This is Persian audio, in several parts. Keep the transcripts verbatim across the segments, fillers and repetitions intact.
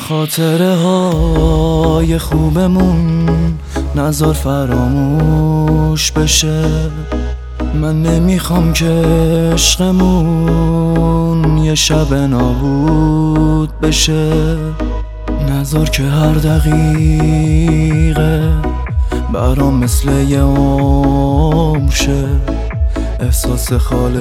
خاطره های خوبمون نذار فراموش بشه. من نمیخوام که عشقمون یه شب نابود بشه. نذار که هر دقیقه برام مثل یه عمر شه. احساس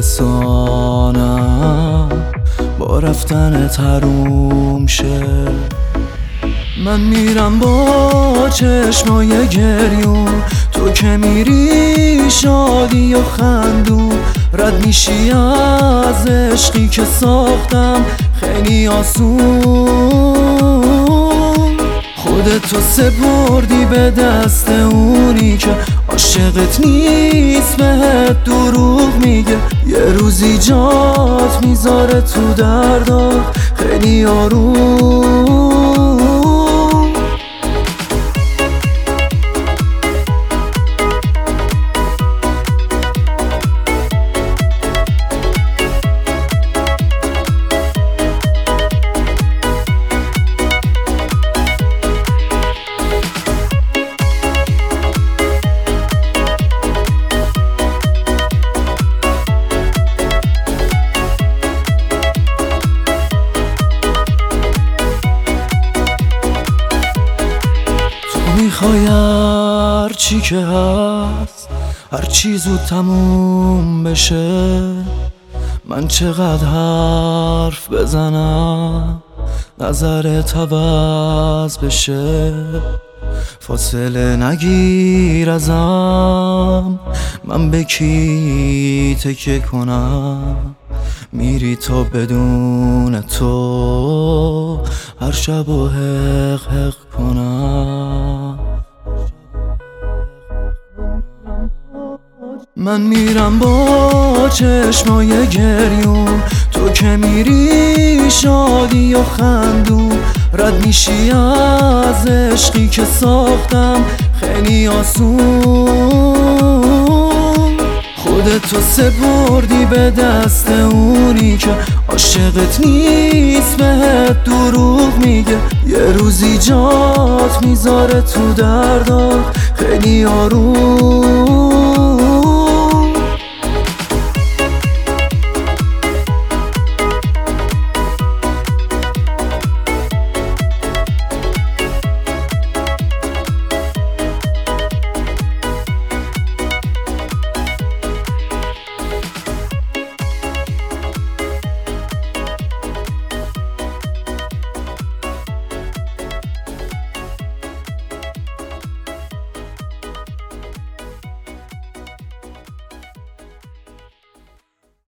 خالصانم با رفتن تروم شه. من میرم با چشمای گریون، تو که میری شادی و خندون. رد میشی از عشقی که ساختم خیلی آسون. خودتو سپردی به دست اونی که عاشقت نیست، بهت دروغ میگه. یه روزی جات میذاره تو دردات خیلی آروم. میخوای هر چی که هست هر چی زود تموم بشه. من چقدر حرف بزنم نظرت عوض بشه. فاصله نگیر ازم، من به کی تکیه کنم. میری تا بدون تو هر شب و حق حق کنم. من میرم با چشمای گریون، تو که میری شادی و خندون. رد میشی از عشقی که ساختم خیلی آسون. خودتو سپردی به دست اونی که عاشقت نیست، بهت دروغ میگه. یه روزی جات میذاره تو دردات خیلی آروم.